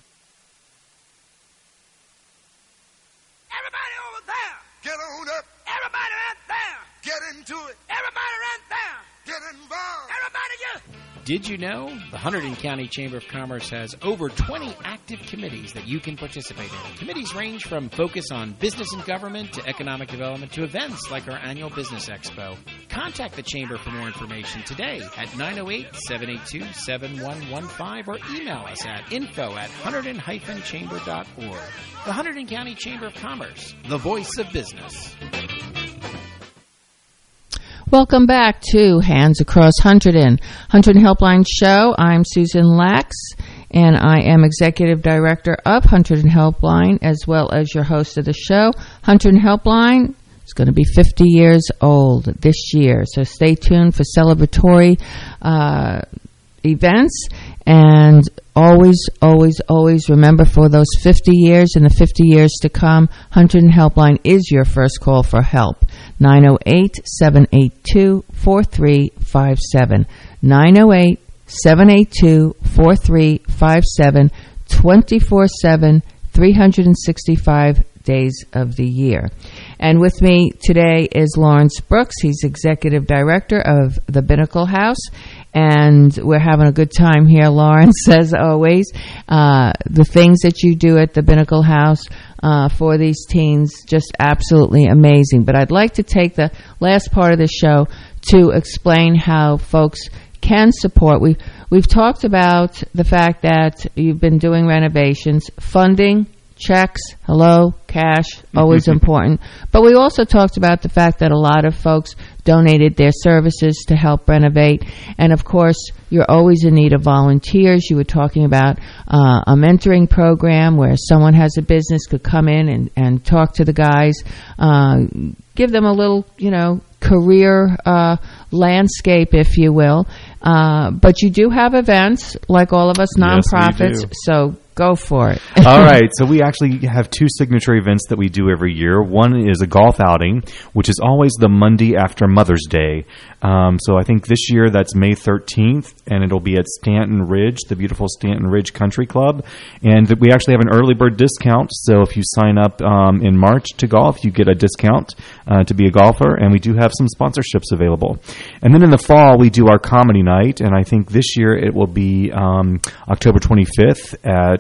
Everybody over there, get on up. Everybody right there, get into it. Everybody right there, get involved. Everybody get. Did you know the Hunterdon County Chamber of Commerce has over 20 active committees that you can participate in? Committees range from focus on business and government to economic development to events like our annual Business Expo. Contact the Chamber for more information today at 908-782-7115 or email us at info@hunterdon-chamber.org. The Hunterdon County Chamber of Commerce, the voice of business. Welcome back to Hands Across Hunterdon Helpline Show. I'm Susan Lax, and I am Executive Director of Hunterdon Helpline, as well as your host of the show. Hunterdon Helpline is going to be 50 years old this year, so stay tuned for celebratory events. And always, always, always remember, for those 50 years and the 50 years to come, Hunterdon Helpline is your first call for help. 908-782-4357. 908-782-4357. 24/7, 365 days of the year. And with me today is Lawrence Brooks. He's Executive Director of the Binnacle House. And we're having a good time here, Lawrence, as always. The things that you do at the Binnacle House for these teens, just absolutely amazing. But I'd like to take the last part of the show to explain how folks can support. We've talked about the fact that you've been doing renovations, funding, checks, hello, cash, always important. But we also talked about the fact that a lot of folks donated their services to help renovate. And, of course, you're always in need of volunteers. You were talking about a mentoring program where someone has a business, could come in and talk to the guys, give them a little, career landscape, if you will. But you do have events, like all of us nonprofits, yes, so go for it. All right, so we actually have 2 signature events that we do every year. One is a golf outing, which is always the Monday after Mother's Day. So I think this year that's May 13th, and it'll be at Stanton Ridge, the beautiful Stanton Ridge Country Club. And we actually have an early bird discount, so if you sign up in March to golf, you get a discount to be a golfer, and we do have some sponsorships available. And then in the fall, we do our comedy night, and I think this year it will be October 25th at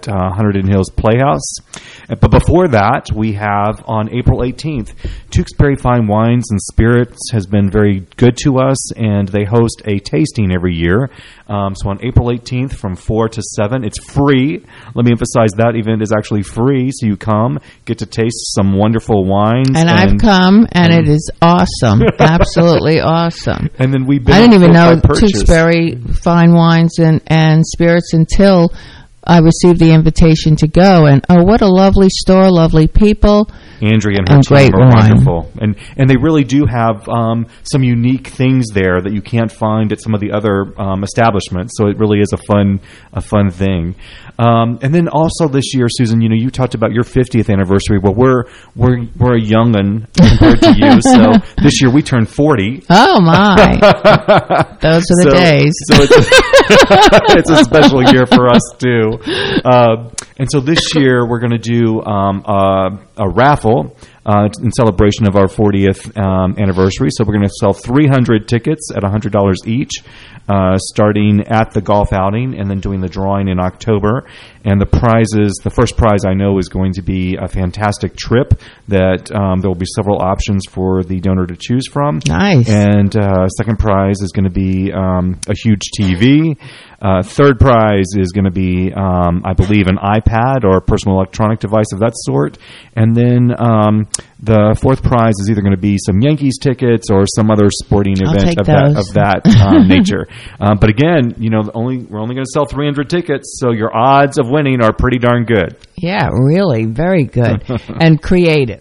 at Hunterdon Hills Playhouse. But before that, we have on April 18th, Tewksbury Fine Wines and Spirits has been very good to us, and they host a tasting every year. So on April 18th from 4 to 7, it's free. Let me emphasize that event is actually free, so you come, get to taste some wonderful wines. And I've come, and it is awesome. Absolutely awesome. And then we've I didn't even know Tewksbury Fine Wines and Spirits until I received the invitation to go, and what a lovely store, lovely people. Andrea and her great team are wine. wonderful. And they really do have some unique things there that you can't find at some of the other establishments. So it really is a fun thing. And then also this year, Susan, you talked about your 50th anniversary. Well, we're a young'un compared to you. So this year we turned 40. Oh my! Those are the days. So it's a special year for us too. And so this year we're going to do a raffle in celebration of our 40th anniversary. So we're going to sell 300 tickets at $100 each, starting at the golf outing and then doing the drawing in October. And the first prize I know is going to be a fantastic trip that there will be several options for the donor to choose from. Nice. And second prize is going to be a huge TV. Third prize is going to be, I believe, an iPad or a personal electronic device of that sort. And then the fourth prize is either going to be some Yankees tickets or some other sporting event of that nature. But again, we're only going to sell 300 tickets, so your odds of winning are pretty darn good. Yeah, really, very good and creative.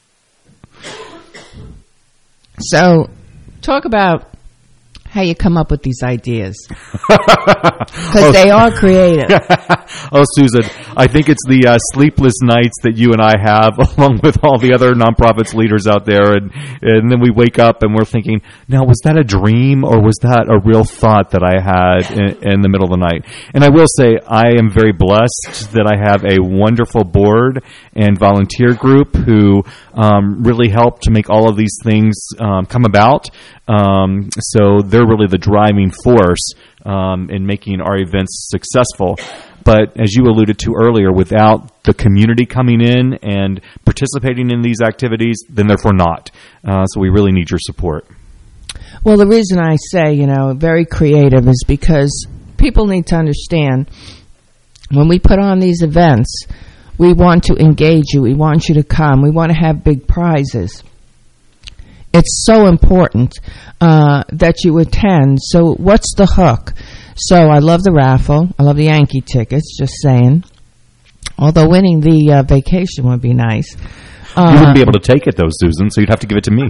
So, talk about how you come up with these ideas, because they are creative. Oh, Susan, I think it's the sleepless nights that you and I have, along with all the other nonprofits leaders out there, and then we wake up and we're thinking, now, was that a dream or was that a real thought that I had in the middle of the night? And I will say I am very blessed that I have a wonderful board and volunteer group who really help to make all of these things come about. So they're really the driving force in making our events successful. But as you alluded to earlier, without the community coming in and participating in these activities, then therefore not. So we really need your support. Well, the reason I say, very creative is because people need to understand when we put on these events, we want to engage you. We want you to come. We want to have big prizes. It's so important that you attend. So what's the hook? So I love the raffle. I love the Yankee tickets, just saying. Although winning the vacation would be nice. You wouldn't be able to take it, though, Susan, so you'd have to give it to me.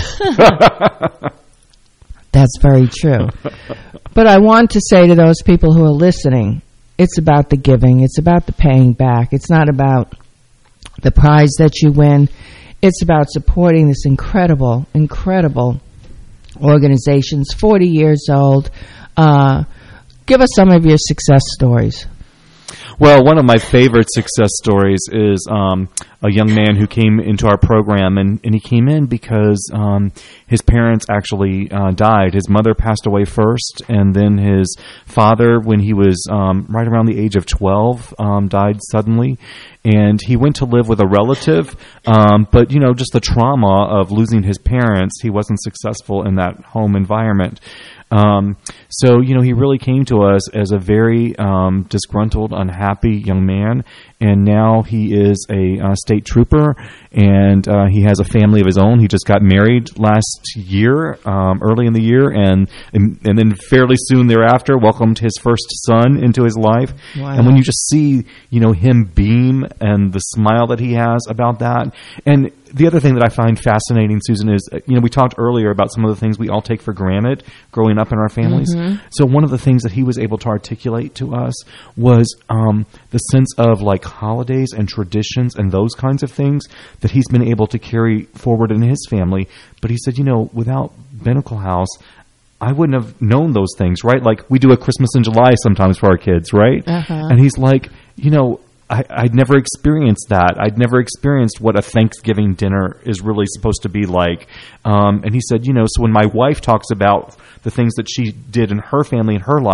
That's very true. But I want to say to those people who are listening, it's about the giving. It's about the paying back. It's not about the prize that you win. It's about supporting this incredible, incredible organizations, 40 years old. Give us some of your success stories. Well, one of my favorite success stories is a young man who came into our program, and he came in because his parents actually died. His mother passed away first, and then his father, when he was right around the age of 12, died suddenly. And he went to live with a relative, but, just the trauma of losing his parents, he wasn't successful in that home environment. So, he really came to us as a very disgruntled, unhappy young man, and now he is a state trooper, and he has a family of his own. He just got married last year, early in the year, and then fairly soon thereafter welcomed his first son into his life. Wow. And when you just see, him beam and the smile that he has about that, and the other thing that I find fascinating, Susan, is, we talked earlier about some of the things we all take for granted growing up in our families. Mm-hmm. So one of the things that he was able to articulate to us was the sense of holidays and traditions and those kinds of things that he's been able to carry forward in his family. But he said, without Binnacle House, I wouldn't have known those things, right? Like we do a Christmas in July sometimes for our kids, right? Uh-huh. And he's like, I'd never experienced that. I'd never experienced what a Thanksgiving dinner is really supposed to be like. And he said, so when my wife talks about the things that she did in her family and her life,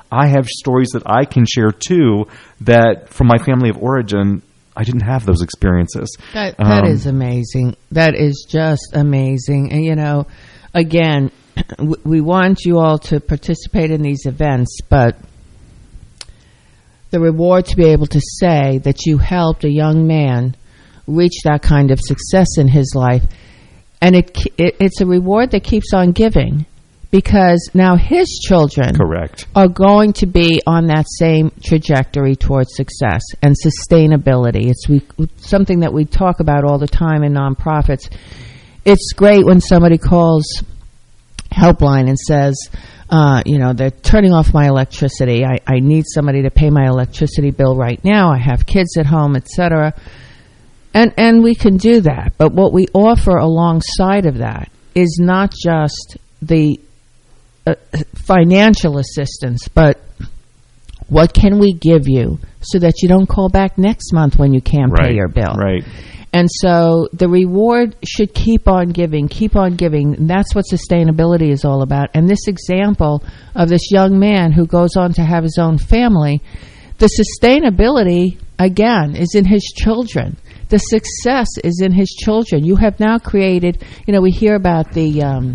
I have stories that I can share too that from my family of origin, I didn't have those experiences. That is amazing. That is just amazing. And, again, we want you all to participate in these events, but the reward to be able to say that you helped a young man reach that kind of success in his life, and it's a reward that keeps on giving, because now his children are going to be on that same trajectory towards success and sustainability. It's something that we talk about all the time in nonprofits. It's great when somebody calls Helpline and says, they're turning off my electricity. I need somebody to pay my electricity bill right now. I have kids at home, etc. And we can do that. But what we offer alongside of that is not just the financial assistance, but what can we give you so that you don't call back next month when you can't pay your bill? Right. And so the reward should keep on giving. And that's what sustainability is all about. And this example of this young man who goes on to have his own family, the sustainability, again, is in his children. The success is in his children. You have now created, we hear about the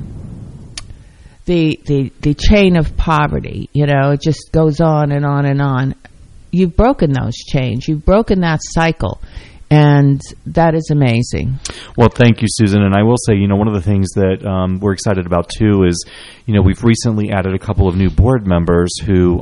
chain of poverty. It just goes on and on and on. You've broken those chains. You've broken that cycle. And that is amazing. Well, thank you, Susan. And I will say, one of the things that we're excited about, too, is, we've recently added a couple of new board members who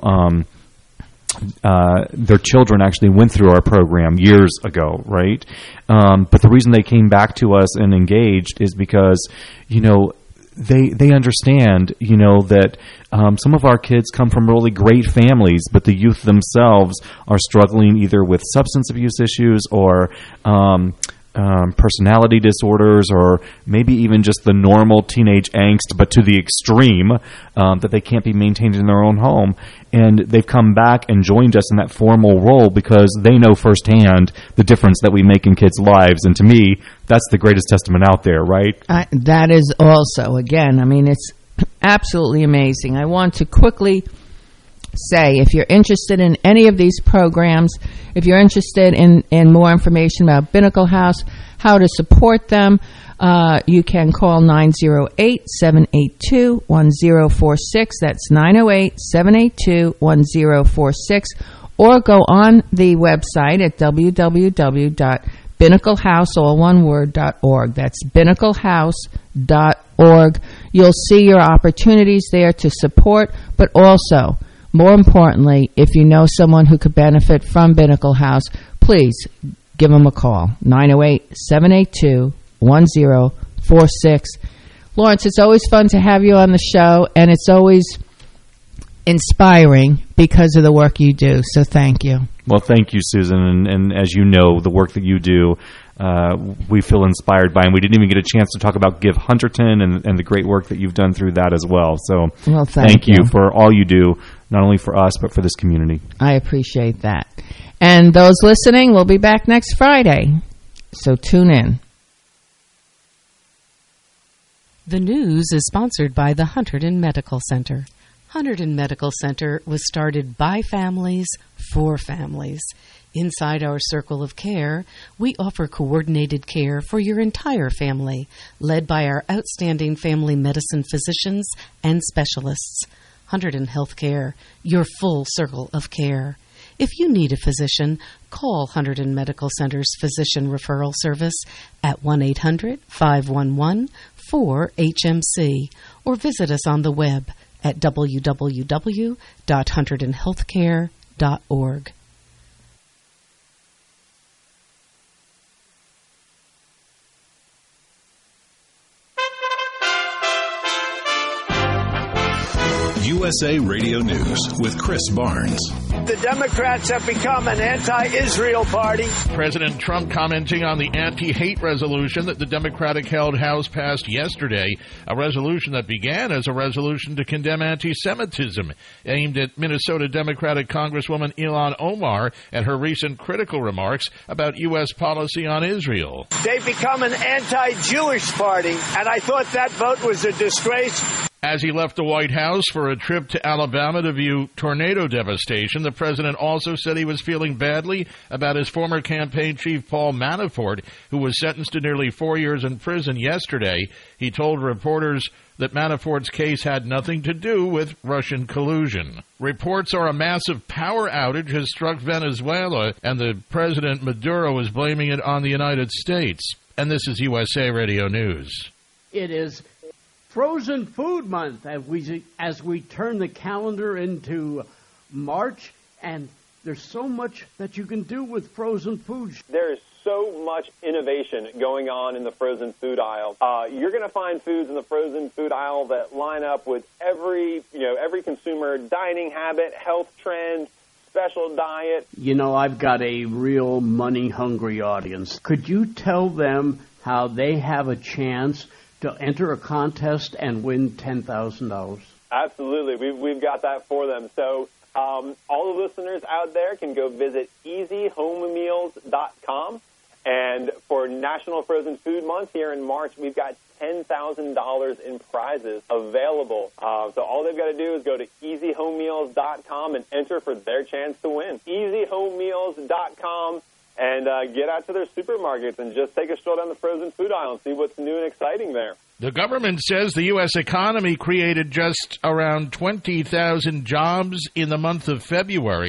their children actually went through our program years ago, right? But the reason they came back to us and engaged is because, they understand, that some of our kids come from really great families, but the youth themselves are struggling either with substance abuse issues or personality disorders, or maybe even just the normal teenage angst, but to the extreme, that they can't be maintained in their own home. And they've come back and joined us in that formal role because they know firsthand the difference that we make in kids' lives. And to me, that's the greatest testament out there, right? That is also, again, it's absolutely amazing. I want to quickly say, if you're interested in any of these programs, if you're interested in more information about Binnacle House, how to support them, you can call 908-782-1046. That's 908-782-1046. Or go on the website at www.binnaclehouse.org. That's binnaclehouse.org. You'll see your opportunities there to support, but also, more importantly, if you know someone who could benefit from Binnacle House, please give them a call, 908-782-1046. Lawrence, it's always fun to have you on the show, and it's always inspiring because of the work you do, so thank you. Well, thank you, Susan, and as you know, the work that you do, we feel inspired by, and we didn't even get a chance to talk about Give Hunterton and the great work that you've done through that as well. So thank you for all you do, not only for us, but for this community. I appreciate that. And those listening, we'll be back next Friday, so tune in. The news is sponsored by the Hunterdon Medical Center. Hunterdon Medical Center was started by families for families. Inside our circle of care, we offer coordinated care for your entire family, led by our outstanding family medicine physicians and specialists. Hunterdon Healthcare, your full circle of care. If you need a physician, call Hunterdon Medical Center's Physician Referral Service at 1-800-511-4HMC or visit us on the web at www.hunterdonhealthcare.org. USA Radio News with Chris Barnes. The Democrats have become an anti-Israel party. President Trump commenting on the anti-hate resolution that the Democratic-held House passed yesterday, a resolution that began as a resolution to condemn anti-Semitism, aimed at Minnesota Democratic Congresswoman Ilhan Omar and her recent critical remarks about U.S. policy on Israel. They've become an anti-Jewish party, and I thought that vote was a disgrace. As he left the White House for a trip to Alabama to view tornado devastation, the president also said he was feeling badly about his former campaign chief, Paul Manafort, who was sentenced to nearly 4 years in prison yesterday. He told reporters that Manafort's case had nothing to do with Russian collusion. Reports are a massive power outage has struck Venezuela, and the President Maduro is blaming it on the United States. And this is USA Radio News. It is Frozen Food Month as we turn the calendar into March, and there's so much that you can do with frozen food. There is so much innovation going on in the frozen food aisle. You're going to find foods in the frozen food aisle that line up with every consumer dining habit, health trend, special diet. You know, I've got a real money-hungry audience. Could you tell them how they have a chance to enter a contest and win $10,000? Absolutely. We've got that for them. So all the listeners out there can go visit easyhomemeals.com. And for National Frozen Food Month here in March, we've got $10,000 in prizes available. So all they've got to do is go to easyhomemeals.com and enter for their chance to win. easyhomemeals.com. And get out to their supermarkets and just take a stroll down the frozen food aisle and see what's new and exciting there. The government says the U.S. economy created just around 20,000 jobs in the month of February.